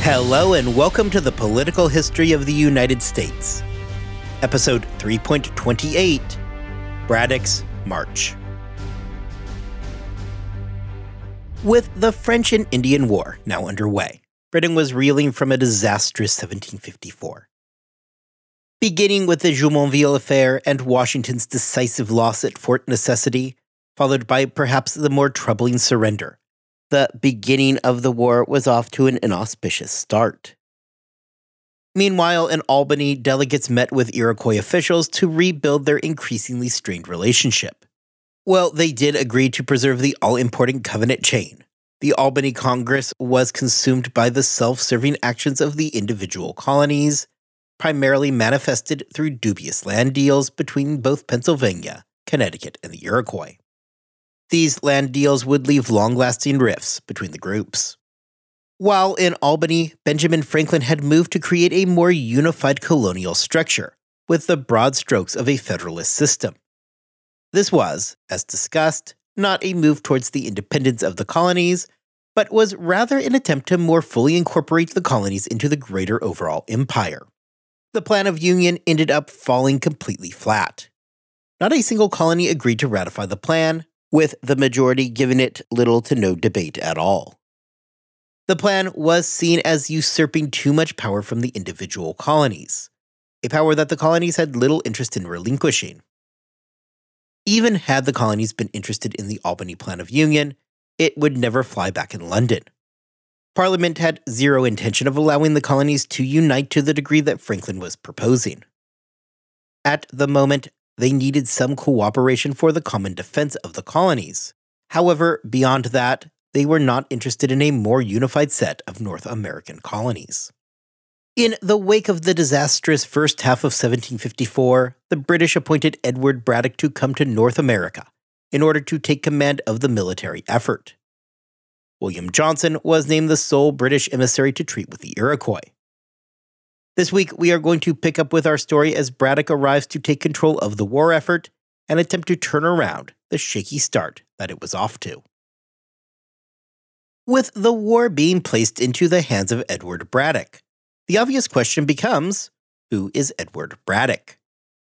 Hello and welcome to the Political History of the United States. Episode 3.28, Braddock's March. With the French and Indian War now underway, Britain was reeling from a disastrous 1754. Beginning with the Jumonville affair and Washington's decisive loss at Fort Necessity, followed by perhaps the more troubling surrender, the beginning of the war was off to an inauspicious start. Meanwhile, in Albany, delegates met with Iroquois officials to rebuild their increasingly strained relationship. Well, they did agree to preserve the all-important covenant chain. The Albany Congress was consumed by the self-serving actions of the individual colonies, primarily manifested through dubious land deals between both Pennsylvania, Connecticut, and the Iroquois. These land deals would leave long-lasting rifts between the groups. While in Albany, Benjamin Franklin had moved to create a more unified colonial structure, with the broad strokes of a federalist system. This was, as discussed, not a move towards the independence of the colonies, but was rather an attempt to more fully incorporate the colonies into the greater overall empire. The plan of union ended up falling completely flat. Not a single colony agreed to ratify the plan, with the majority giving it little to no debate at all. The plan was seen as usurping too much power from the individual colonies, a power that the colonies had little interest in relinquishing. Even had the colonies been interested in the Albany Plan of Union, it would never fly back in London. Parliament had zero intention of allowing the colonies to unite to the degree that Franklin was proposing. At the moment, they needed some cooperation for the common defense of the colonies. However, beyond that, they were not interested in a more unified set of North American colonies. In the wake of the disastrous first half of 1754, the British appointed Edward Braddock to come to North America in order to take command of the military effort. William Johnson was named the sole British emissary to treat with the Iroquois. This week, we are going to pick up with our story as Braddock arrives to take control of the war effort and attempt to turn around the shaky start that it was off to. With the war being placed into the hands of Edward Braddock, the obvious question becomes, who is Edward Braddock?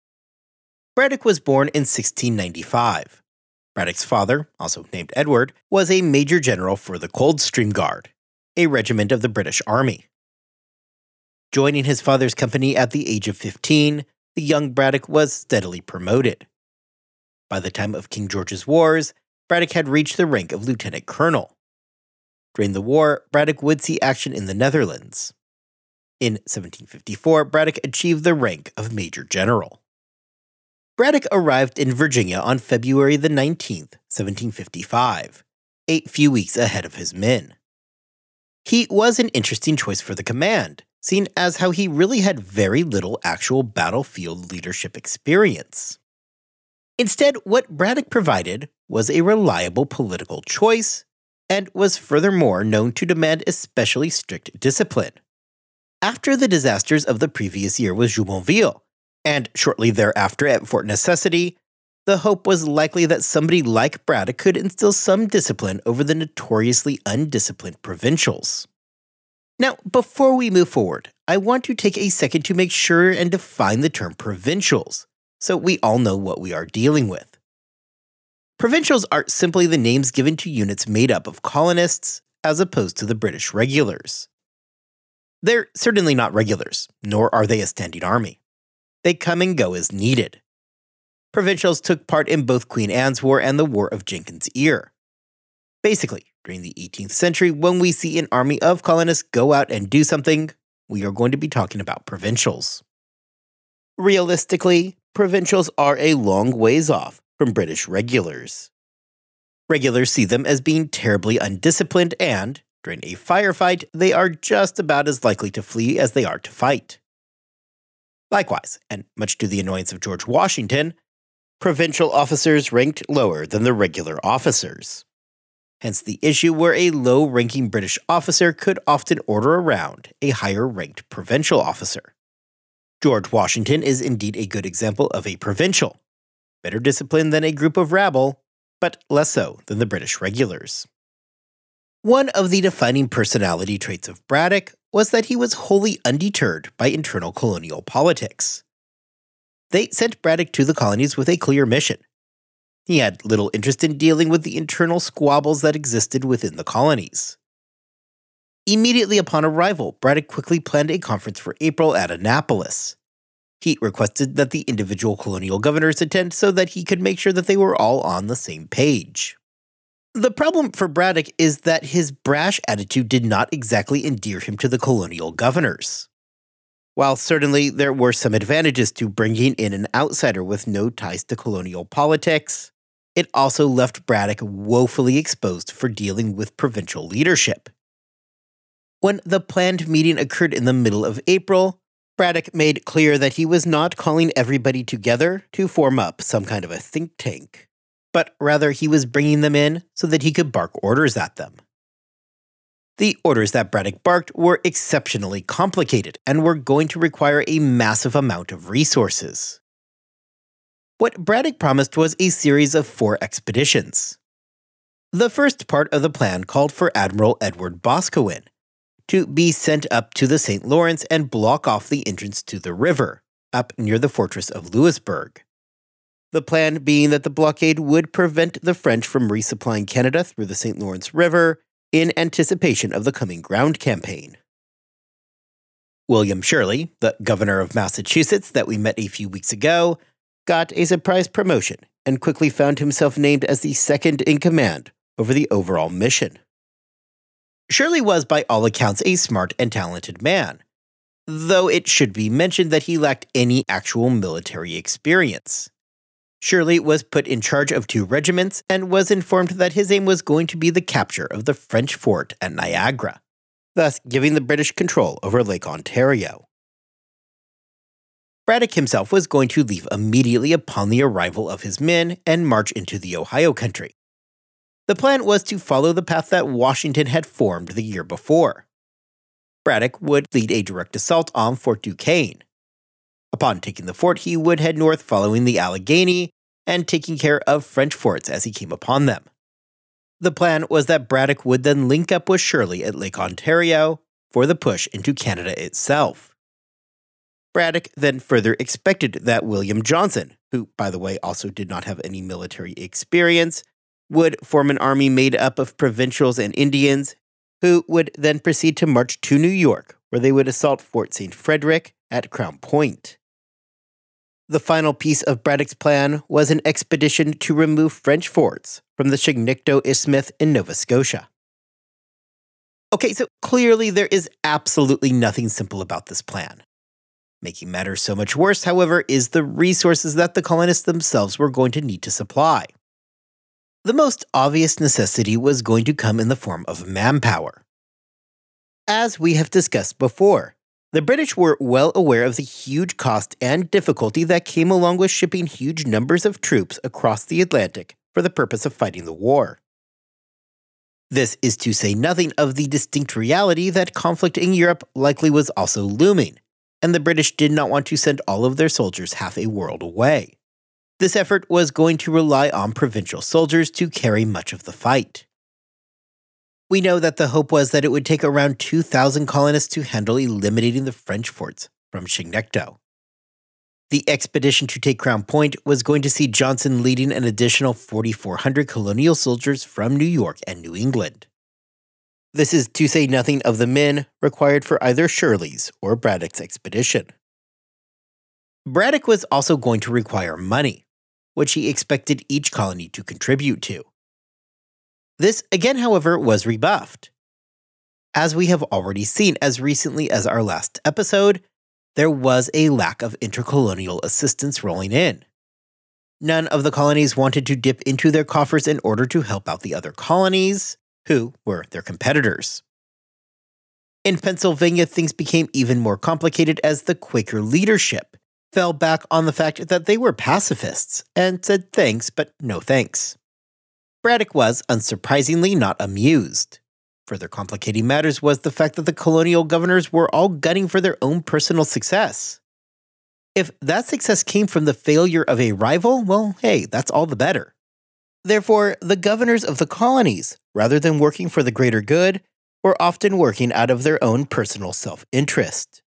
Braddock was born in 1695. Braddock's father, also named Edward, was a major general for the Coldstream Guard, a regiment of the British Army. Joining his father's company at the age of 15, the young Braddock was steadily promoted. By the time of King George's Wars, Braddock had reached the rank of lieutenant colonel. During the war, Braddock would see action in the Netherlands. In 1754, Braddock achieved the rank of major general. Braddock arrived in Virginia on February the 19th, 1755, a few weeks ahead of his men. He was an interesting choice for the command, seen as how he really had very little actual battlefield leadership experience. Instead, what Braddock provided was a reliable political choice, and was furthermore known to demand especially strict discipline. After the disasters of the previous year with Jumonville, and shortly thereafter at Fort Necessity, the hope was likely that somebody like Braddock could instill some discipline over the notoriously undisciplined provincials. Now, before we move forward, I want to take a second to make sure and define the term provincials, so we all know what we are dealing with. Provincials are simply the names given to units made up of colonists, as opposed to the British regulars. They're certainly not regulars, nor are they a standing army. They come and go as needed. Provincials took part in both Queen Anne's War and the War of Jenkins' Ear. Basically, during the 18th century, when we see an army of colonists go out and do something, we are going to be talking about provincials. Realistically, provincials are a long ways off from British regulars. Regulars see them as being terribly undisciplined and, during a firefight, they are just about as likely to flee as they are to fight. Likewise, and much to the annoyance of George Washington, provincial officers ranked lower than the regular officers. Hence the issue where a low-ranking British officer could often order around a higher-ranked provincial officer. George Washington is indeed a good example of a provincial, better disciplined than a group of rabble, but less so than the British regulars. One of the defining personality traits of Braddock was that he was wholly undeterred by internal colonial politics. They sent Braddock to the colonies with a clear mission. He had little interest in dealing with the internal squabbles that existed within the colonies. Immediately upon arrival, Braddock quickly planned a conference for April at Annapolis. He requested that the individual colonial governors attend so that he could make sure that they were all on the same page. The problem for Braddock is that his brash attitude did not exactly endear him to the colonial governors. While certainly there were some advantages to bringing in an outsider with no ties to colonial politics, it also left Braddock woefully exposed for dealing with provincial leadership. When the planned meeting occurred in the middle of April, Braddock made clear that he was not calling everybody together to form up some kind of a think tank, but rather he was bringing them in so that he could bark orders at them. The orders that Braddock barked were exceptionally complicated and were going to require a massive amount of resources. What Braddock promised was a series of 4 expeditions. The first part of the plan called for Admiral Edward Boscawen to be sent up to the St. Lawrence and block off the entrance to the river, up near the fortress of Louisbourg. The plan being that the blockade would prevent the French from resupplying Canada through the St. Lawrence River in anticipation of the coming ground campaign. William Shirley, the governor of Massachusetts that we met a few weeks ago, got a surprise promotion and quickly found himself named as the second in command over the overall mission. Shirley was by all accounts a smart and talented man, though it should be mentioned that he lacked any actual military experience. Shirley was put in charge of 2 regiments and was informed that his aim was going to be the capture of the French fort at Niagara, thus giving the British control over Lake Ontario. Braddock himself was going to leave immediately upon the arrival of his men and march into the Ohio country. The plan was to follow the path that Washington had formed the year before. Braddock would lead a direct assault on Fort Duquesne. Upon taking the fort, he would head north following the Allegheny and taking care of French forts as he came upon them. The plan was that Braddock would then link up with Shirley at Lake Ontario for the push into Canada itself. Braddock then further expected that William Johnson, who, by the way, also did not have any military experience, would form an army made up of provincials and Indians, who would then proceed to march to New York, where they would assault Fort St. Frederick at Crown Point. The final piece of Braddock's plan was an expedition to remove French forts from the Chignecto Isthmus in Nova Scotia. Okay, so clearly there is absolutely nothing simple about this plan. Making matters so much worse, however, is the resources that the colonists themselves were going to need to supply. The most obvious necessity was going to come in the form of manpower. As we have discussed before, the British were well aware of the huge cost and difficulty that came along with shipping huge numbers of troops across the Atlantic for the purpose of fighting the war. This is to say nothing of the distinct reality that conflict in Europe likely was also looming, and the British did not want to send all of their soldiers half a world away. This effort was going to rely on provincial soldiers to carry much of the fight. We know that the hope was that it would take around 2,000 colonists to handle eliminating the French forts from Chignecto. The expedition to take Crown Point was going to see Johnson leading an additional 4,400 colonial soldiers from New York and New England. This is to say nothing of the men required for either Shirley's or Braddock's expedition. Braddock was also going to require money, which he expected each colony to contribute to. This again, however, was rebuffed. As we have already seen as recently as our last episode, there was a lack of intercolonial assistance rolling in. None of the colonies wanted to dip into their coffers in order to help out the other colonies, who were their competitors. In Pennsylvania, things became even more complicated as the Quaker leadership fell back on the fact that they were pacifists and said thanks, but no thanks. Braddock was, unsurprisingly, not amused. Further complicating matters was the fact that the colonial governors were all gunning for their own personal success. If that success came from the failure of a rival, well, hey, that's all the better. Therefore, the governors of the colonies, rather than working for the greater good, were often working out of their own personal self-interest.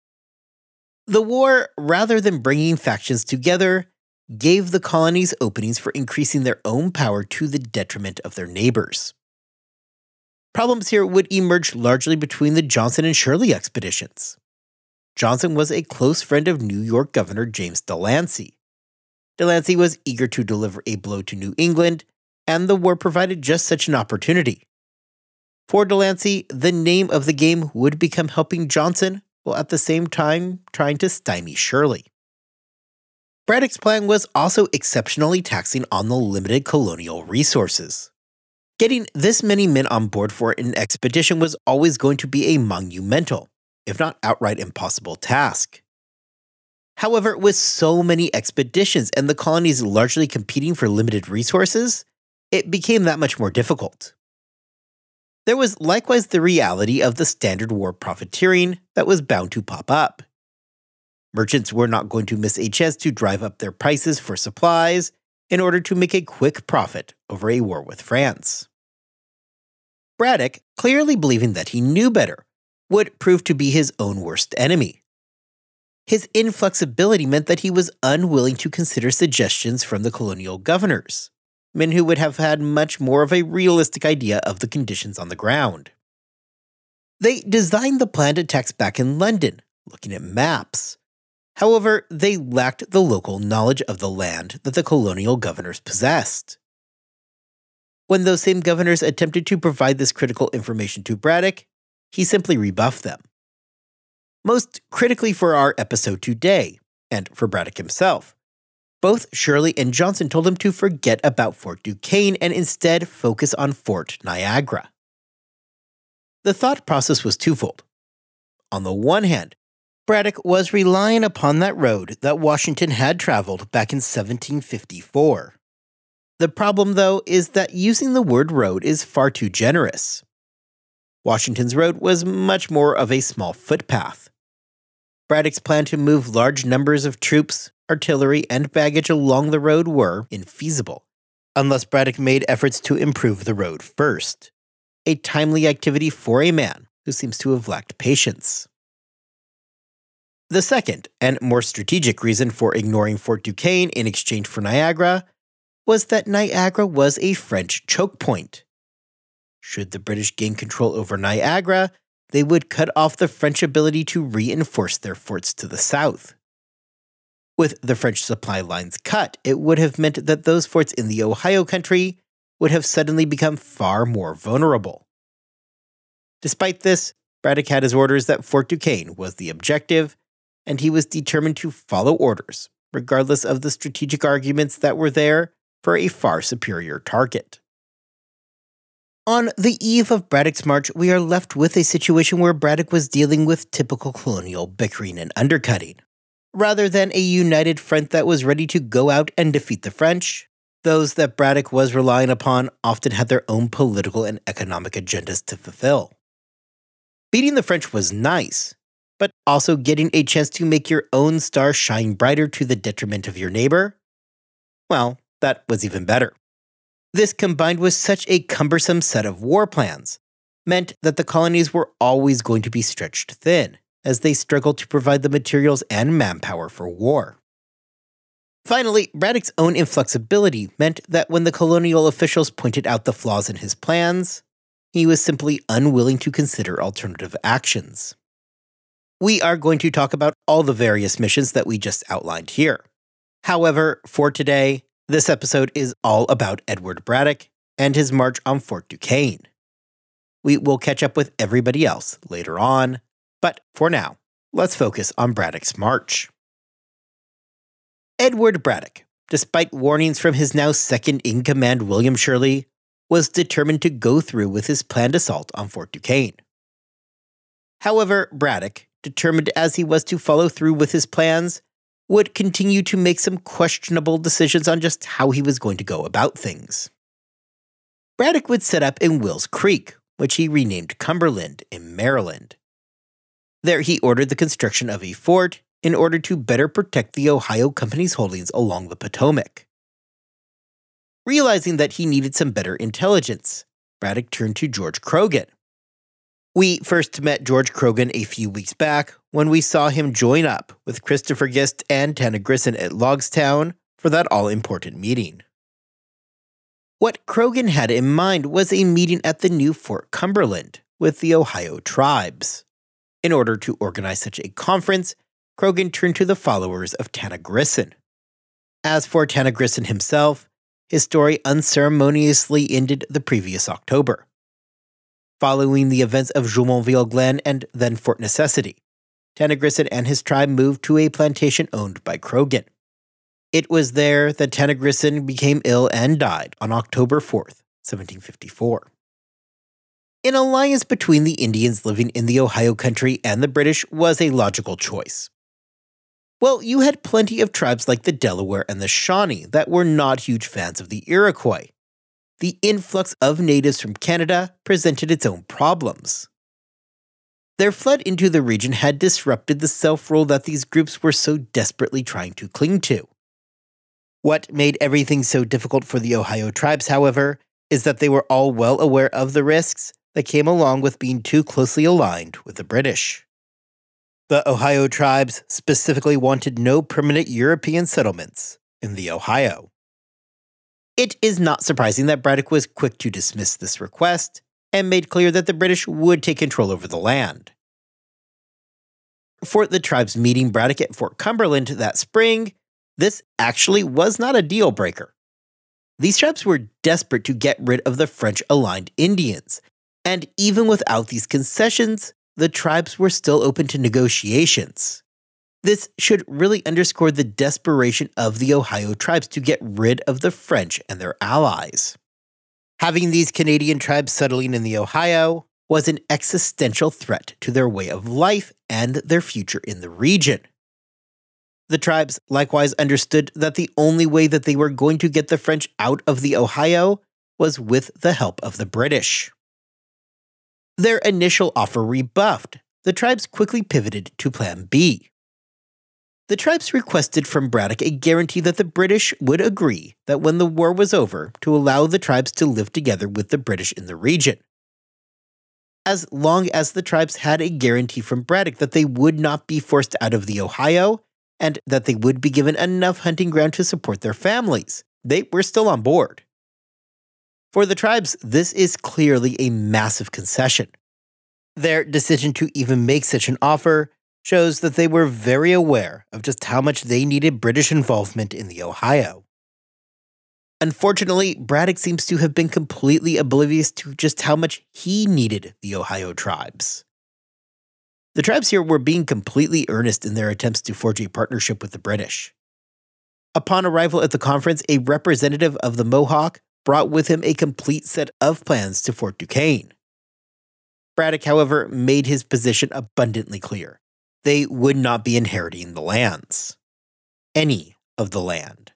The war, rather than bringing factions together, gave the colonies openings for increasing their own power to the detriment of their neighbors. Problems here would emerge largely between the Johnson and Shirley expeditions. Johnson was a close friend of New York Governor James Delancey. Delancey was eager to deliver a blow to New England, and the war provided just such an opportunity. For Delancey, the name of the game would become helping Johnson, while at the same time trying to stymie Shirley. Braddock's plan was also exceptionally taxing on the limited colonial resources. Getting this many men on board for an expedition was always going to be a monumental, if not outright impossible task. However, with so many expeditions and the colonies largely competing for limited resources, it became that much more difficult. There was likewise the reality of the standard war profiteering that was bound to pop up. Merchants were not going to miss a chance to drive up their prices for supplies in order to make a quick profit over a war with France. Braddock, clearly believing that he knew better, would prove to be his own worst enemy. His inflexibility meant that he was unwilling to consider suggestions from the colonial governors, men who would have had much more of a realistic idea of the conditions on the ground. They designed the planned attacks back in London, looking at maps. However, they lacked the local knowledge of the land that the colonial governors possessed. When those same governors attempted to provide this critical information to Braddock, he simply rebuffed them. Most critically for our episode today, and for Braddock himself, both Shirley and Johnson told him to forget about Fort Duquesne and instead focus on Fort Niagara. The thought process was twofold. On the one hand, Braddock was relying upon that road that Washington had traveled back in 1754. The problem, though, is that using the word road is far too generous. Washington's road was much more of a small footpath. Braddock's plan to move large numbers of troops, artillery, and baggage along the road were infeasible, unless Braddock made efforts to improve the road first, a timely activity for a man who seems to have lacked patience. The second, and more strategic reason for ignoring Fort Duquesne in exchange for Niagara was that Niagara was a French choke point. Should the British gain control over Niagara, they would cut off the French ability to reinforce their forts to the south. With the French supply lines cut, it would have meant that those forts in the Ohio country would have suddenly become far more vulnerable. Despite this, Braddock had his orders that Fort Duquesne was the objective, and he was determined to follow orders, regardless of the strategic arguments that were there for a far superior target. On the eve of Braddock's march, we are left with a situation where Braddock was dealing with typical colonial bickering and undercutting. Rather than a united front that was ready to go out and defeat the French, those that Braddock was relying upon often had their own political and economic agendas to fulfill. Beating the French was nice, but also getting a chance to make your own star shine brighter to the detriment of your neighbor? Well, that was even better. This, combined with such a cumbersome set of war plans, meant that the colonies were always going to be stretched thin, as they struggled to provide the materials and manpower for war. Finally, Braddock's own inflexibility meant that when the colonial officials pointed out the flaws in his plans, he was simply unwilling to consider alternative actions. We are going to talk about all the various missions that we just outlined here. However, for today, this episode is all about Edward Braddock and his march on Fort Duquesne. We will catch up with everybody else later on, but for now, let's focus on Braddock's march. Edward Braddock, despite warnings from his now second-in-command William Shirley, was determined to go through with his planned assault on Fort Duquesne. However, Braddock, determined as he was to follow through with his plans, would continue to make some questionable decisions on just how he was going to go about things. Braddock would set up in Wills Creek, which he renamed Cumberland, in Maryland. There he ordered the construction of a fort in order to better protect the Ohio Company's holdings along the Potomac. Realizing that he needed some better intelligence, Braddock turned to George Croghan. We first met George Croghan a few weeks back when we saw him join up with Christopher Gist and Tanagrisson at Logstown for that all-important meeting. What Croghan had in mind was a meeting at the new Fort Cumberland with the Ohio tribes. In order to organize such a conference, Croghan turned to the followers of Tanagrisson. As for Tanagrisson himself, his story unceremoniously ended the previous October. Following the events of Jumonville Glen and then Fort Necessity, Tanagrisson and his tribe moved to a plantation owned by Croghan. It was there that Tanagrisson became ill and died on October 4th, 1754. An alliance between the Indians living in the Ohio country and the British was a logical choice. Well, you had plenty of tribes like the Delaware and the Shawnee that were not huge fans of the Iroquois. The influx of natives from Canada presented its own problems. Their flood into the region had disrupted the self-rule that these groups were so desperately trying to cling to. What made everything so difficult for the Ohio tribes, however, is that they were all well aware of the risks that came along with being too closely aligned with the British. The Ohio tribes specifically wanted no permanent European settlements in the Ohio. It is not surprising that Braddock was quick to dismiss this request and made clear that the British would take control over the land. For the tribes meeting Braddock at Fort Cumberland that spring, this actually was not a deal breaker. These tribes were desperate to get rid of the French-aligned Indians, and even without these concessions, the tribes were still open to negotiations. This should really underscore the desperation of the Ohio tribes to get rid of the French and their allies. Having these Canadian tribes settling in the Ohio was an existential threat to their way of life and their future in the region. The tribes likewise understood that the only way that they were going to get the French out of the Ohio was with the help of the British. Their initial offer rebuffed, the tribes quickly pivoted to Plan B. The tribes requested from Braddock a guarantee that the British would agree that when the war was over to allow the tribes to live together with the British in the region. As long as the tribes had a guarantee from Braddock that they would not be forced out of the Ohio and that they would be given enough hunting ground to support their families, they were still on board. For the tribes, this is clearly a massive concession. Their decision to even make such an offer shows that they were very aware of just how much they needed British involvement in the Ohio. Unfortunately, Braddock seems to have been completely oblivious to just how much he needed the Ohio tribes. The tribes here were being completely earnest in their attempts to forge a partnership with the British. Upon arrival at the conference, a representative of the Mohawk brought with him a complete set of plans to Fort Duquesne. Braddock, however, made his position abundantly clear. They would not be inheriting the lands. Any of the land.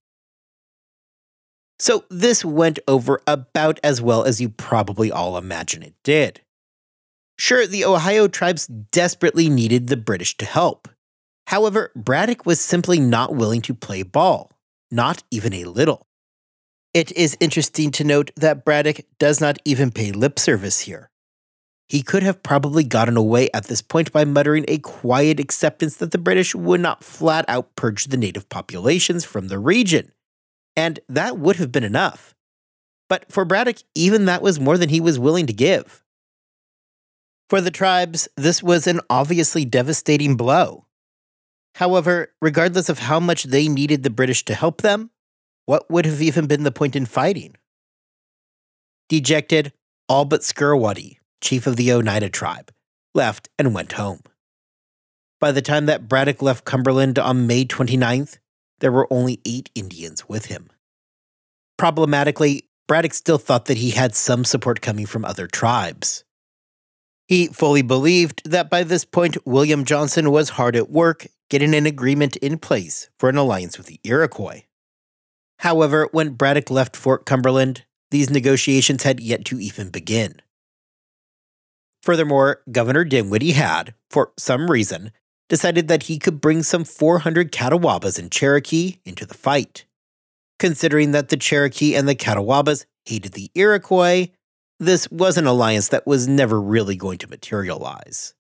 So this went over about as well as you probably all imagine it did. Sure, the Ohio tribes desperately needed the British to help. However, Braddock was simply not willing to play ball, not even a little. It is interesting to note that Braddock does not even pay lip service here. He could have probably gotten away at this point by muttering a quiet acceptance that the British would not flat out purge the native populations from the region, and that would have been enough. But for Braddock, even that was more than he was willing to give. For the tribes, this was an obviously devastating blow. However, regardless of how much they needed the British to help them, what would have even been the point in fighting? Dejected, all but Skirwati, chief of the Oneida tribe, left and went home. By the time that Braddock left Cumberland on May 29th, there were only 8 Indians with him. Problematically, Braddock still thought that he had some support coming from other tribes. He fully believed that by this point, William Johnson was hard at work getting an agreement in place for an alliance with the Iroquois. However, when Braddock left Fort Cumberland, these negotiations had yet to even begin. Furthermore, Governor Dinwiddie had, for some reason, decided that he could bring some 400 Catawbas and Cherokee into the fight. Considering that the Cherokee and the Catawbas hated the Iroquois, This was an alliance that was never really going to materialize.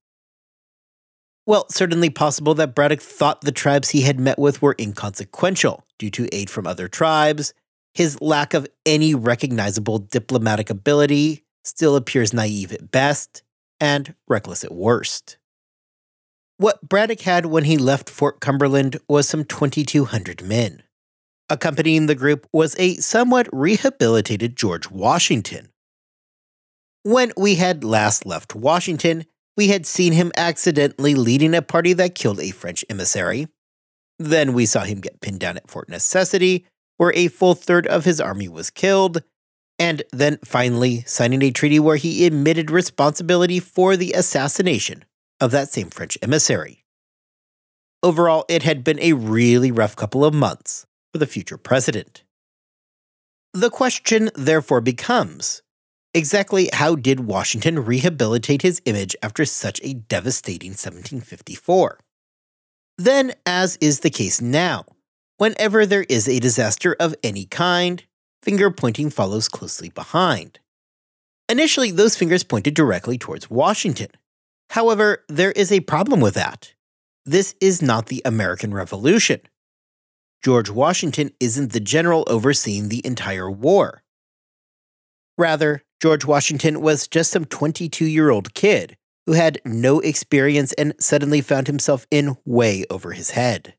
Well, certainly possible that Braddock thought the tribes he had met with were inconsequential due to aid from other tribes. His lack of any recognizable diplomatic ability still appears naive at best and reckless at worst. What Braddock had when he left Fort Cumberland was some 2,200 men. Accompanying the group was a somewhat rehabilitated George Washington. When we had last left Washington, we had seen him accidentally leading a party that killed a French emissary. Then we saw him get pinned down at Fort Necessity, where a full third of his army was killed, and then finally signing a treaty where he admitted responsibility for the assassination of that same French emissary. Overall, it had been a really rough couple of months for the future president. The question therefore becomes, exactly how did Washington rehabilitate his image after such a devastating 1754? Then, as is the case now, whenever there is a disaster of any kind, finger-pointing follows closely behind. Initially, those fingers pointed directly towards Washington. However, there is a problem with that. This is not the American Revolution. George Washington isn't the general overseeing the entire war. Rather, George Washington was just some 22-year-old kid who had no experience and suddenly found himself in way over his head.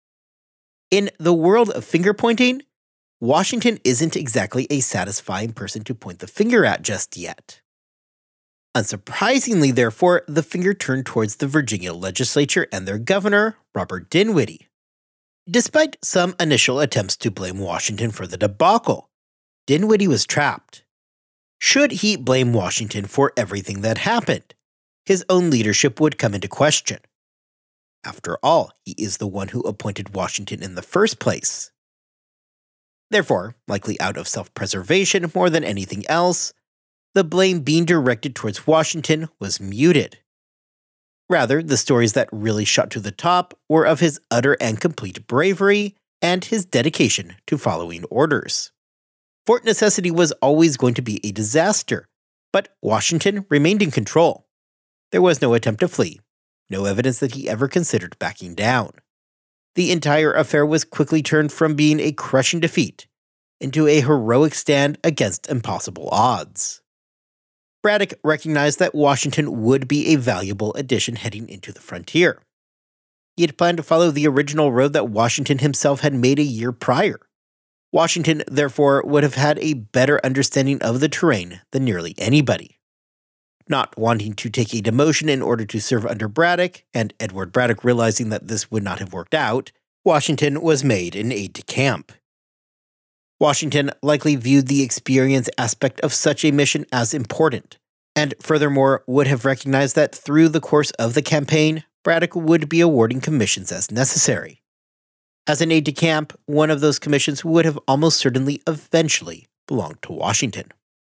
In the world of finger-pointing, Washington isn't exactly a satisfying person to point the finger at just yet. Unsurprisingly, therefore, the finger turned towards the Virginia legislature and their governor, Robert Dinwiddie. Despite some initial attempts to blame Washington for the debacle, Dinwiddie was trapped. Should he blame Washington for everything that happened, his own leadership would come into question. After all, he is the one who appointed Washington in the first place. Therefore, likely out of self-preservation more than anything else, the blame being directed towards Washington was muted. Rather, the stories that really shot to the top were of his utter and complete bravery and his dedication to following orders. Fort Necessity was always going to be a disaster, but Washington remained in control. There was no attempt to flee, no evidence that he ever considered backing down. The entire affair was quickly turned from being a crushing defeat into a heroic stand against impossible odds. Braddock recognized that Washington would be a valuable addition heading into the frontier. He had planned to follow the original road that Washington himself had made a year prior. Washington, therefore, would have had a better understanding of the terrain than nearly anybody. Not wanting to take a demotion in order to serve under Braddock, and Edward Braddock realizing that this would not have worked out, Washington was made an aide-de-camp. Washington likely viewed the experience aspect of such a mission as important, and furthermore would have recognized that through the course of the campaign, Braddock would be awarding commissions as necessary. As an aide-de-camp, one of those commissions would have almost certainly eventually belonged to Washington.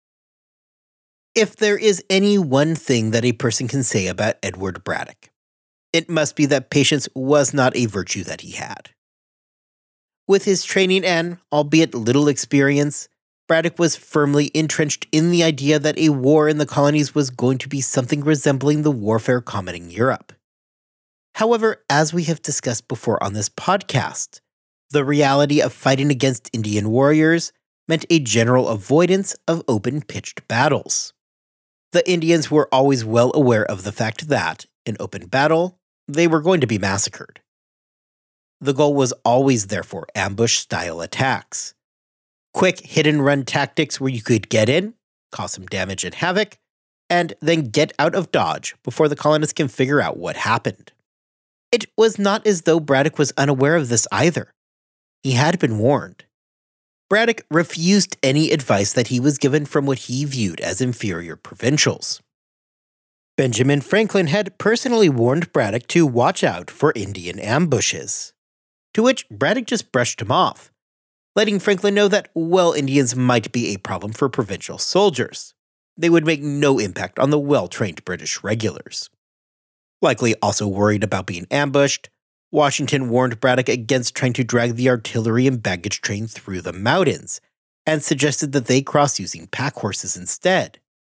If there is any one thing that a person can say about Edward Braddock, it must be that patience was not a virtue that he had. With his training and, albeit little experience, Braddock was firmly entrenched in the idea that a war in the colonies was going to be something resembling the warfare common in Europe. However, as we have discussed before on this podcast, the reality of fighting against Indian warriors meant a general avoidance of open-pitched battles. The Indians were always well aware of the fact that, in open battle, they were going to be massacred. The goal was always, therefore, ambush-style attacks. Quick hit-and-run tactics where you could get in, cause some damage and havoc, and then get out of Dodge before the colonists can figure out what happened. It was not as though Braddock was unaware of this either. He had been warned. Braddock refused any advice that he was given from what he viewed as inferior provincials. Benjamin Franklin had personally warned Braddock to watch out for Indian ambushes, to which Braddock just brushed him off, letting Franklin know that, well, Indians might be a problem for provincial soldiers. They would make no impact on the well-trained British regulars. Likely also worried about being ambushed, Washington warned Braddock against trying to drag the artillery and baggage train through the mountains, and suggested that they cross using pack horses instead,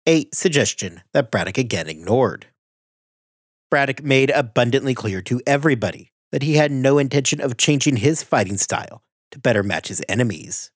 a suggestion that Braddock again ignored. Braddock made abundantly clear to everybody that he had no intention of changing his fighting style to better match his enemies.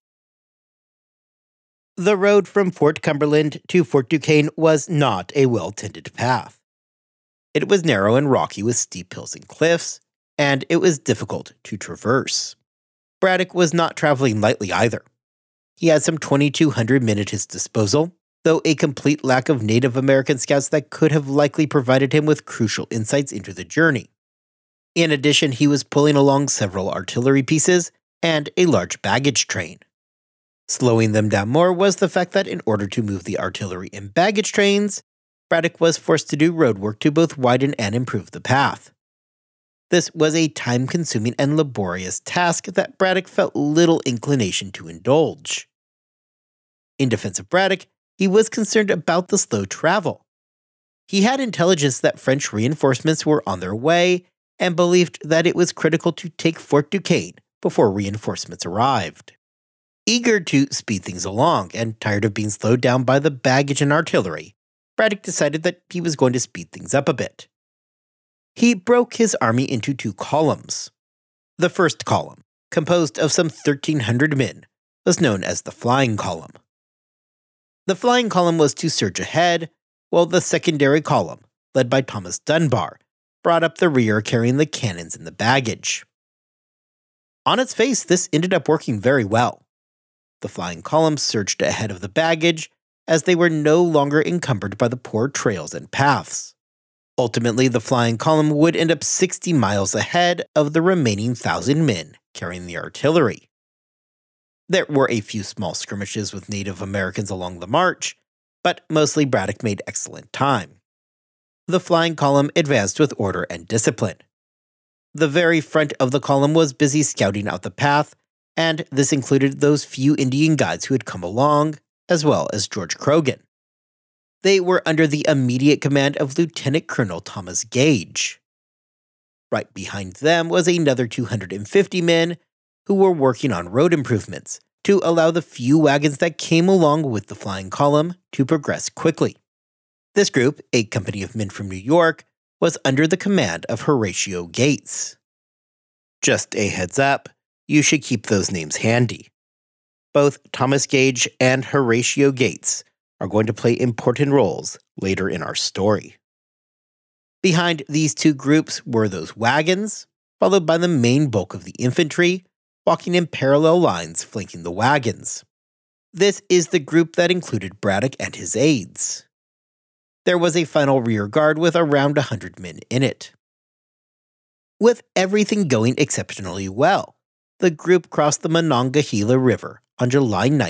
The road from Fort Cumberland to Fort Duquesne was not a well-tended path. It was narrow and rocky with steep hills and cliffs, and it was difficult to traverse. Braddock was not traveling lightly either. He had some 2,200 men at his disposal, though a complete lack of Native American scouts that could have likely provided him with crucial insights into the journey. In addition, he was pulling along several artillery pieces and a large baggage train. Slowing them down more was the fact that in order to move the artillery and baggage trains, Braddock was forced to do road work to both widen and improve the path. This was a time-consuming and laborious task that Braddock felt little inclination to indulge. In defense of Braddock, he was concerned about the slow travel. He had intelligence that French reinforcements were on their way and believed that it was critical to take Fort Duquesne before reinforcements arrived. Eager to speed things along and tired of being slowed down by the baggage and artillery, Braddock decided that he was going to speed things up a bit. He broke his army into two columns. The first column, composed of some 1,300 men, was known as the Flying Column. The Flying Column was to surge ahead, while the secondary column, led by Thomas Dunbar, brought up the rear carrying the cannons and the baggage. On its face, this ended up working very well. The Flying Column surged ahead of the baggage, as they were no longer encumbered by the poor trails and paths. Ultimately, the Flying Column would end up 60 miles ahead of the remaining 1,000 men carrying the artillery. There were a few small skirmishes with Native Americans along the march, but mostly Braddock made excellent time. The Flying Column advanced with order and discipline. The very front of the column was busy scouting out the path, and this included those few Indian guides who had come along, as well as George Croghan. They were under the immediate command of Lieutenant Colonel Thomas Gage. Right behind them was another 250 men who were working on road improvements to allow the few wagons that came along with the Flying Column to progress quickly. This group, a company of men from New York, was under the command of Horatio Gates. Just a heads up, you should keep those names handy. Both Thomas Gage and Horatio Gates are going to play important roles later in our story. Behind these two groups were those wagons, followed by the main bulk of the infantry, walking in parallel lines flanking the wagons. This is the group that included Braddock and his aides. There was a final rear guard with around 100 men in it. With everything going exceptionally well, the group crossed the Monongahela River on July 9,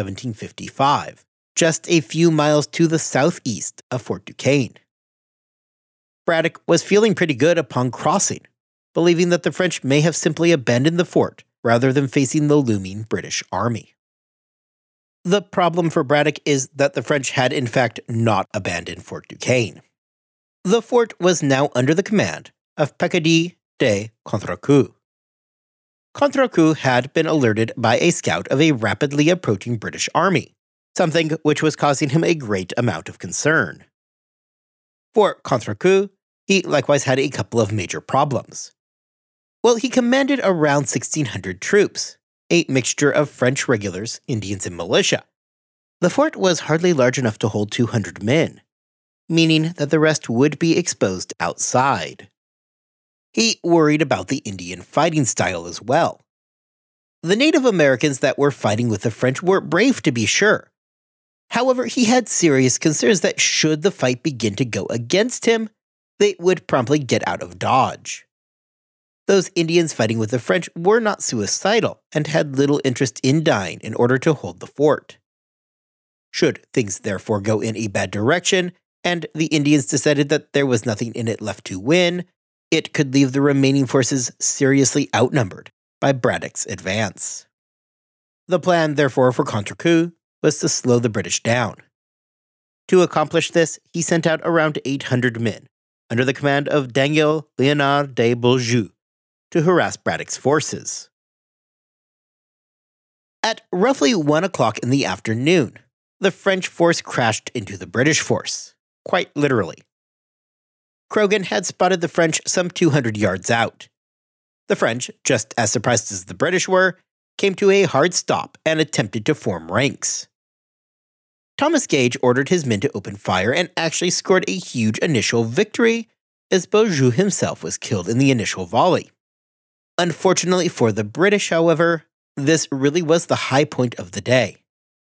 1755, just a few miles to the southeast of Fort Duquesne. Braddock was feeling pretty good upon crossing, believing that the French may have simply abandoned the fort rather than facing the looming British army. The problem for Braddock is that the French had in fact not abandoned Fort Duquesne. The fort was now under the command of Peccaudille de Contrecoeur. Contrecoeur had been alerted by a scout of a rapidly approaching British army, something which was causing him a great amount of concern. For Contrecoeur, he likewise had a couple of major problems. Well, he commanded around 1,600 troops, a mixture of French regulars, Indians, and militia. The fort was hardly large enough to hold 200 men, meaning that the rest would be exposed outside. He worried about the Indian fighting style as well. The Native Americans that were fighting with the French were brave to be sure. However, he had serious concerns that should the fight begin to go against him, they would promptly get out of Dodge. Those Indians fighting with the French were not suicidal and had little interest in dying in order to hold the fort. Should things therefore go in a bad direction, and the Indians decided that there was nothing in it left to win, it could leave the remaining forces seriously outnumbered by Braddock's advance. The plan, therefore, for Contrecoeur was to slow the British down. To accomplish this, he sent out around 800 men, under the command of Daniel Léonard de Beaujeu, to harass Braddock's forces. At roughly 1 o'clock in the afternoon, the French force crashed into the British force, quite literally. Croghan had spotted the French some 200 yards out. The French, just as surprised as the British were, came to a hard stop and attempted to form ranks. Thomas Gage ordered his men to open fire and actually scored a huge initial victory, as Beaujeu himself was killed in the initial volley. Unfortunately for the British, however, this really was the high point of the day.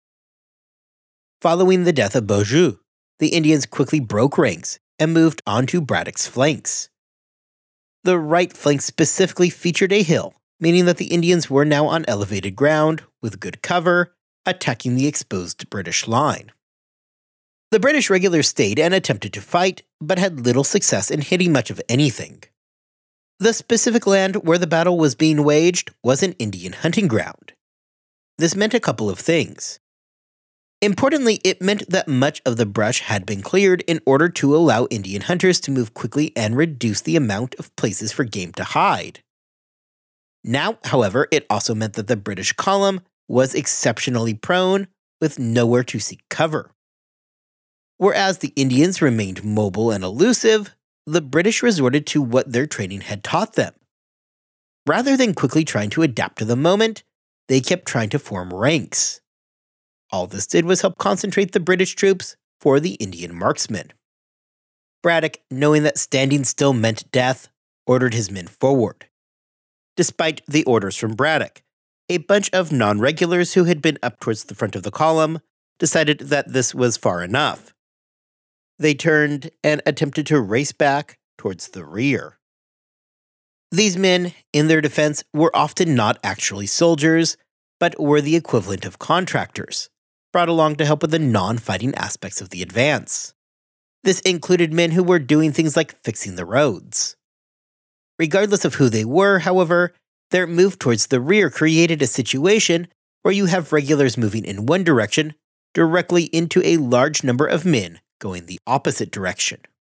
Following the death of Beaujeu, the Indians quickly broke ranks and moved onto Braddock's flanks. The right flank specifically featured a hill, meaning that the Indians were now on elevated ground, with good cover, attacking the exposed British line. The British regulars stayed and attempted to fight, but had little success in hitting much of anything. The specific land where the battle was being waged was an Indian hunting ground. This meant a couple of things. Importantly, it meant that much of the brush had been cleared in order to allow Indian hunters to move quickly and reduce the amount of places for game to hide. Now, however, it also meant that the British column was exceptionally prone, with nowhere to seek cover. Whereas the Indians remained mobile and elusive, the British resorted to what their training had taught them. Rather than quickly trying to adapt to the moment, they kept trying to form ranks. All this did was help concentrate the British troops for the Indian marksmen. Braddock, knowing that standing still meant death, ordered his men forward. Despite the orders from Braddock, a bunch of non-regulars who had been up towards the front of the column decided that this was far enough. They turned and attempted to race back towards the rear. These men, in their defense, were often not actually soldiers, but were the equivalent of contractors, brought along to help with the non-fighting aspects of the advance. This included men who were doing things like fixing the roads. Regardless of who they were, however, their move towards the rear created a situation where you have regulars moving in one direction directly into a large number of men going the opposite direction.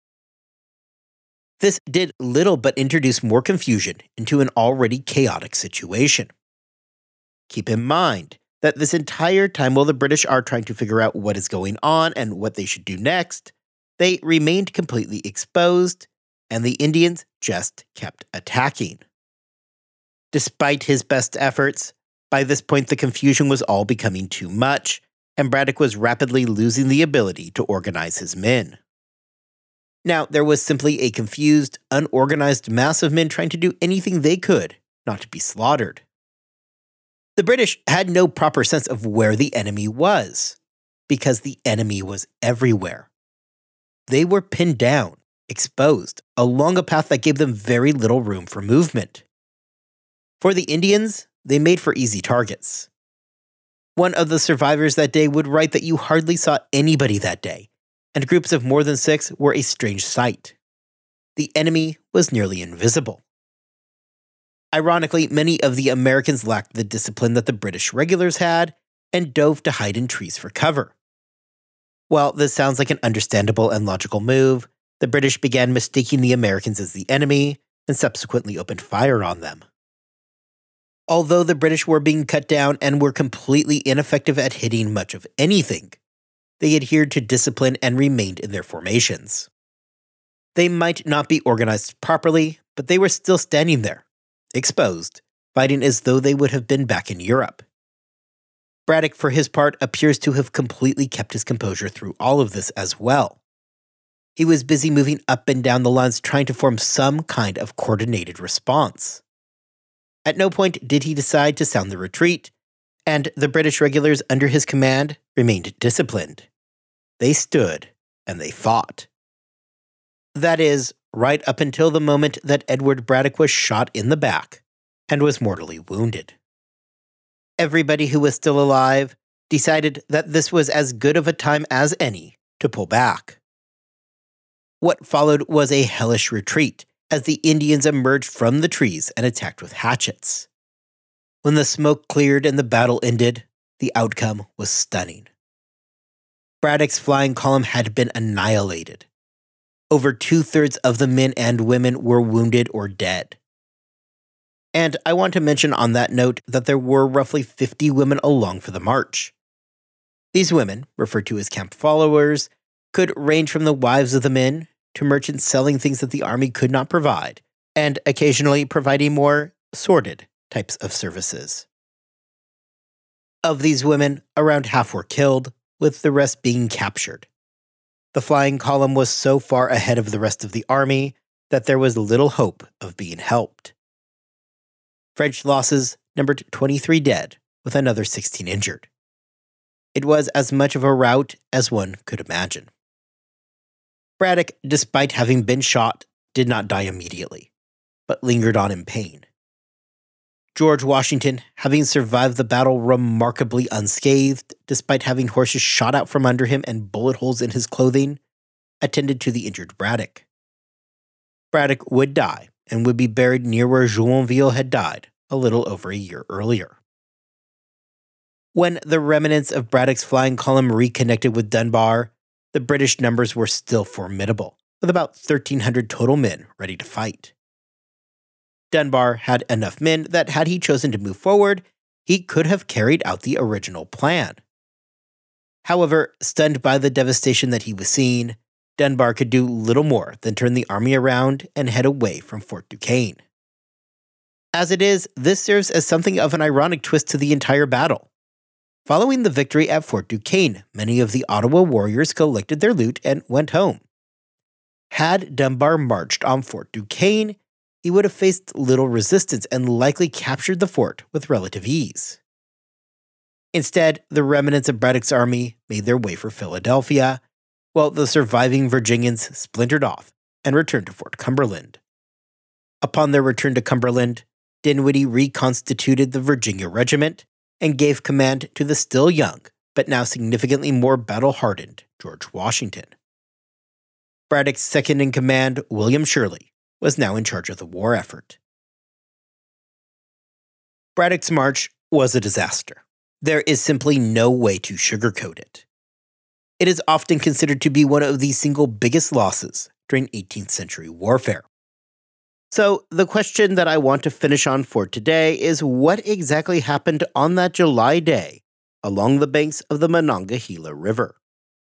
This did little but introduce more confusion into an already chaotic situation. Keep in mind that this entire time while the British are trying to figure out what is going on and what they should do next, they remained completely exposed, and the Indians just kept attacking. Despite his best efforts, by this point the confusion was all becoming too much, and Braddock was rapidly losing the ability to organize his men. Now, there was simply a confused, unorganized mass of men trying to do anything they could not to be slaughtered. The British had no proper sense of where the enemy was, because the enemy was everywhere. They were pinned down, exposed, along a path that gave them very little room for movement. For the Indians, they made for easy targets. One of the survivors that day would write that you hardly saw anybody that day, and groups of more than 6 were a strange sight. The enemy was nearly invisible. Ironically, many of the Americans lacked the discipline that the British regulars had and dove to hide in trees for cover. While this sounds like an understandable and logical move, the British began mistaking the Americans as the enemy and subsequently opened fire on them. Although the British were being cut down and were completely ineffective at hitting much of anything, they adhered to discipline and remained in their formations. They might not be organized properly, but they were still standing there, exposed, fighting as though they would have been back in Europe. Braddock, for his part, appears to have completely kept his composure through all of this as well. He was busy moving up and down the lines trying to form some kind of coordinated response. At no point did he decide to sound the retreat, and the British regulars under his command remained disciplined. They stood and they fought. That is, right up until the moment that Edward Braddock was shot in the back and was mortally wounded. Everybody who was still alive decided that this was as good of a time as any to pull back. What followed was a hellish retreat as the Indians emerged from the trees and attacked with hatchets. When the smoke cleared and the battle ended, the outcome was stunning. Braddock's flying column had been annihilated. Over 2/3 of the men and women were wounded or dead. And I want to mention on that note that there were roughly 50 women along for the march. These women, referred to as camp followers, could range from the wives of the men to merchants selling things that the army could not provide, and occasionally providing more sordid types of services. Of these women, around half were killed, with the rest being captured. The flying column was so far ahead of the rest of the army that there was little hope of being helped. French losses numbered 23 dead, with another 16 injured. It was as much of a rout as one could imagine. Braddock, despite having been shot, did not die immediately, but lingered on in pain. George Washington, having survived the battle remarkably unscathed, despite having horses shot out from under him and bullet holes in his clothing, attended to the injured Braddock. Braddock would die and would be buried near where Jumonville had died a little over a year earlier. When the remnants of Braddock's flying column reconnected with Dunbar, the British numbers were still formidable, with about 1,300 total men ready to fight. Dunbar had enough men that had he chosen to move forward, he could have carried out the original plan. However, stunned by the devastation that he was seeing, Dunbar could do little more than turn the army around and head away from Fort Duquesne. As it is, this serves as something of an ironic twist to the entire battle. Following the victory at Fort Duquesne, many of the Ottawa warriors collected their loot and went home. Had Dunbar marched on Fort Duquesne, he would have faced little resistance and likely captured the fort with relative ease. Instead, the remnants of Braddock's army made their way for Philadelphia, while the surviving Virginians splintered off and returned to Fort Cumberland. Upon their return to Cumberland, Dinwiddie reconstituted the Virginia Regiment and gave command to the still young, but now significantly more battle-hardened, George Washington. Braddock's second-in-command, William Shirley, was now in charge of the war effort. Braddock's march was a disaster. There is simply no way to sugarcoat it. It is often considered to be one of the single biggest losses during 18th century warfare. So, the question that I want to finish on for today is what exactly happened on that July day along the banks of the Monongahela River?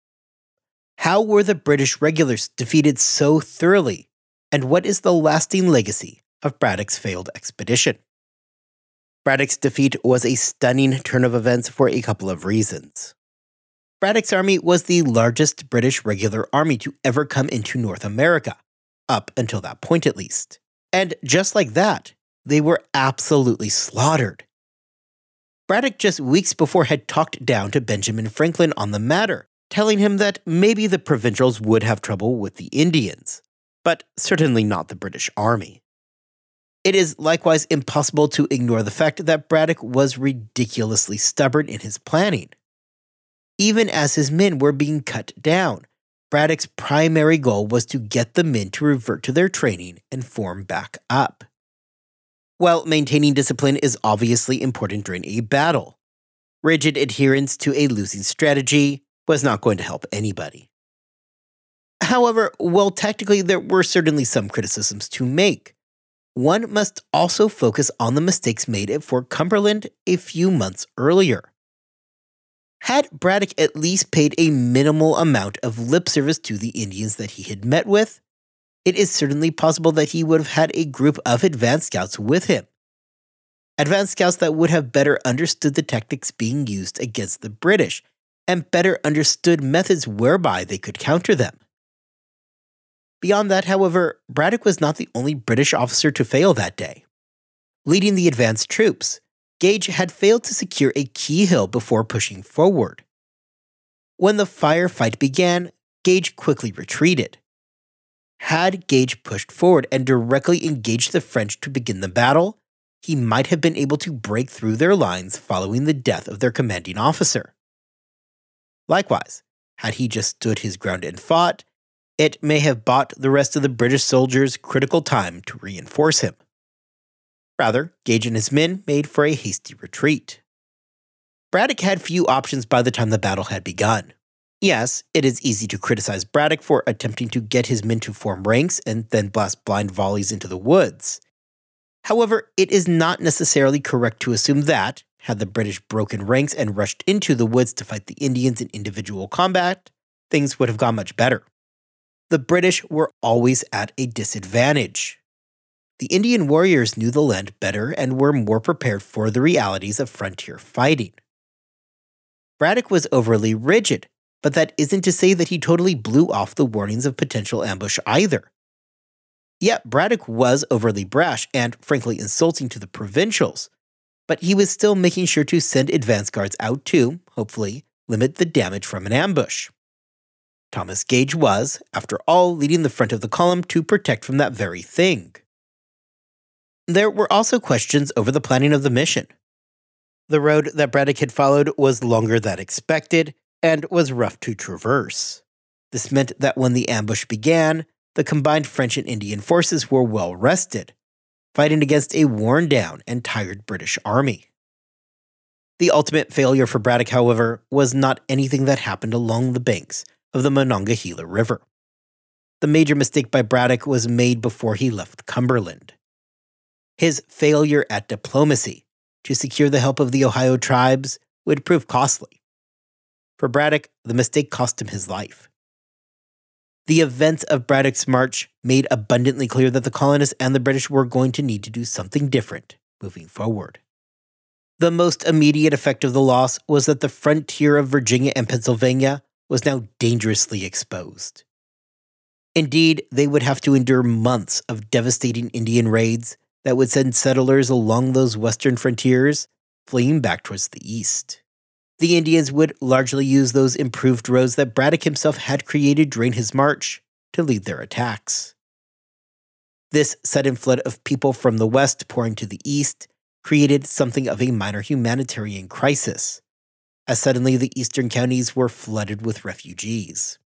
How were the British regulars defeated so thoroughly? And what is the lasting legacy of Braddock's failed expedition? Braddock's defeat was a stunning turn of events for a couple of reasons. Braddock's army was the largest British regular army to ever come into North America, up until that point at least. And just like that, they were absolutely slaughtered. Braddock just weeks before had talked down to Benjamin Franklin on the matter, telling him that maybe the provincials would have trouble with the Indians, but certainly not the British army. It is likewise impossible to ignore the fact that Braddock was ridiculously stubborn in his planning. Even as his men were being cut down, Braddock's primary goal was to get the men to revert to their training and form back up. While maintaining discipline is obviously important during a battle, rigid adherence to a losing strategy was not going to help anybody. However, while tactically there were certainly some criticisms to make, one must also focus on the mistakes made at Fort Cumberland a few months earlier. Had Braddock at least paid a minimal amount of lip service to the Indians that he had met with, it is certainly possible that he would have had a group of advance scouts with him. Advance scouts that would have better understood the tactics being used against the British and better understood methods whereby they could counter them. Beyond that, however, Braddock was not the only British officer to fail that day. Leading the advanced troops, Gage had failed to secure a key hill before pushing forward. When the firefight began, Gage quickly retreated. Had Gage pushed forward and directly engaged the French to begin the battle, he might have been able to break through their lines following the death of their commanding officer. Likewise, had he just stood his ground and fought, it may have bought the rest of the British soldiers critical time to reinforce him. Rather, Gage and his men made for a hasty retreat. Braddock had few options by the time the battle had begun. Yes, it is easy to criticize Braddock for attempting to get his men to form ranks and then blast blind volleys into the woods. However, it is not necessarily correct to assume that, Had the British broken ranks and rushed into the woods to fight the Indians in individual combat, things would have gone much better. The British were always at a disadvantage. The Indian warriors knew the land better and were more prepared for the realities of frontier fighting. Braddock was overly rigid, but that isn't to say that he totally blew off the warnings of potential ambush either. Yeah, Braddock was overly brash and, frankly, insulting to the provincials, but he was still making sure to send advance guards out to, hopefully, limit the damage from an ambush. Thomas Gage was, after all, leading the front of the column to protect from that very thing. There were also questions over the planning of the mission. The road that Braddock had followed was longer than expected and was rough to traverse. This meant that when the ambush began, the combined French and Indian forces were well rested, fighting against a worn-down and tired British army. The ultimate failure for Braddock, however, was not anything that happened along the banks of the Monongahela River. The major mistake by Braddock was made before he left Cumberland. His failure at diplomacy to secure the help of the Ohio tribes would prove costly. For Braddock, the mistake cost him his life. The events of Braddock's march made abundantly clear that the colonists and the British were going to need to do something different moving forward. The most immediate effect of the loss was that the frontier of Virginia and Pennsylvania was now dangerously exposed. Indeed, they would have to endure months of devastating Indian raids that would send settlers along those western frontiers fleeing back towards the east. The Indians would largely use those improved roads that Braddock himself had created during his march to lead their attacks. This sudden flood of people from the west pouring to the east created something of a minor humanitarian crisis, as suddenly the eastern counties were flooded with refugees.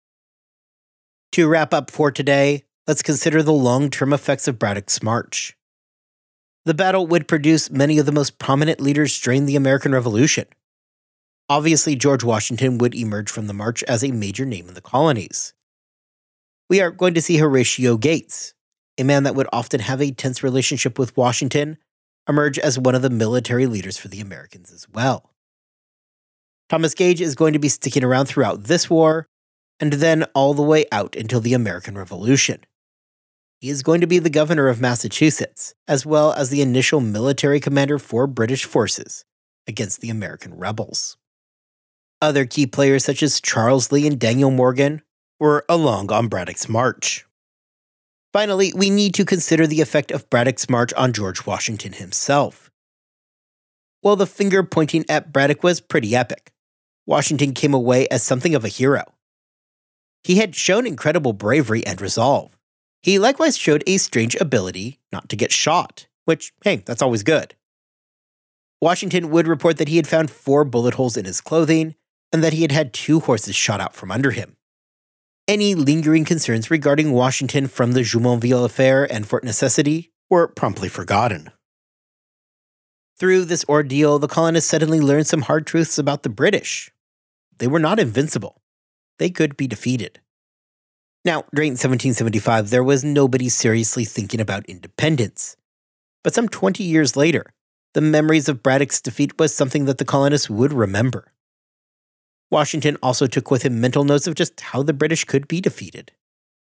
To wrap up for today, let's consider the long-term effects of Braddock's march. The battle would produce many of the most prominent leaders during the American Revolution. Obviously, George Washington would emerge from the march as a major name in the colonies. We are going to see Horatio Gates, a man that would often have a tense relationship with Washington, emerge as one of the military leaders for the Americans as well. Thomas Gage is going to be sticking around throughout this war, and then all the way out until the American Revolution. He is going to be the governor of Massachusetts, as well as the initial military commander for British forces against the American rebels. Other key players such as Charles Lee and Daniel Morgan were along on Braddock's march. Finally, we need to consider the effect of Braddock's march on George Washington himself. While the finger pointing at Braddock was pretty epic, Washington came away as something of a hero. He had shown incredible bravery and resolve. He likewise showed a strange ability not to get shot, which, hey, that's always good. Washington would report that he had found 4 bullet holes in his clothing and that he had had 2 horses shot out from under him. Any lingering concerns regarding Washington from the Jumonville affair and Fort Necessity were promptly forgotten. Through this ordeal, the colonists suddenly learned some hard truths about the British. They were not invincible. They could be defeated. Now, during 1775, there was nobody seriously thinking about independence. But some 20 years later, the memories of Braddock's defeat was something that the colonists would remember. Washington also took with him mental notes of just how the British could be defeated.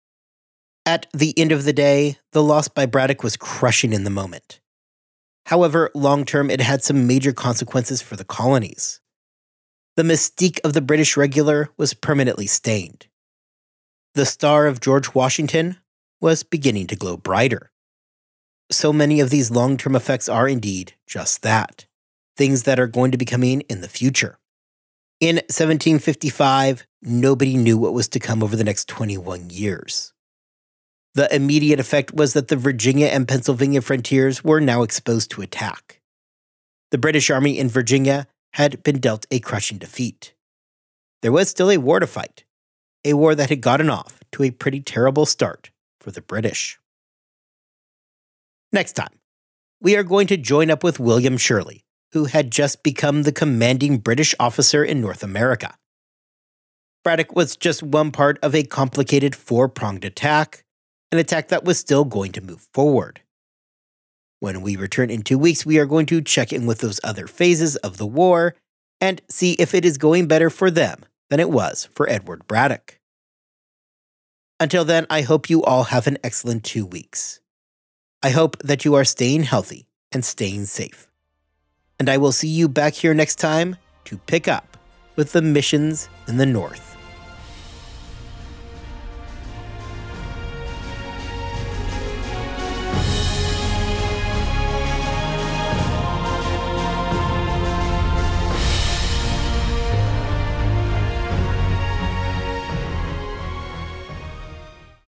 At the end of the day, the loss by Braddock was crushing in the moment. However, long-term it had some major consequences for the colonies. The mystique of the British regular was permanently stained. The star of George Washington was beginning to glow brighter. So many of these long-term effects are indeed just that, things that are going to be coming in the future. In 1755, nobody knew what was to come over the next 21 years. The immediate effect was that the Virginia and Pennsylvania frontiers were now exposed to attack. The British Army in Virginia had been dealt a crushing defeat. There was still a war to fight, a war that had gotten off to a pretty terrible start for the British. Next time, we are going to join up with William Shirley, who had just become the commanding British officer in North America. Braddock was just one part of a complicated 4-pronged attack, an attack that was still going to move forward. When we return in 2 weeks, we are going to check in with those other phases of the war and see if it is going better for them than it was for Edward Braddock. Until then, I hope you all have an excellent 2 weeks. I hope that you are staying healthy and staying safe. And I will see you back here next time to pick up with the missions in the North.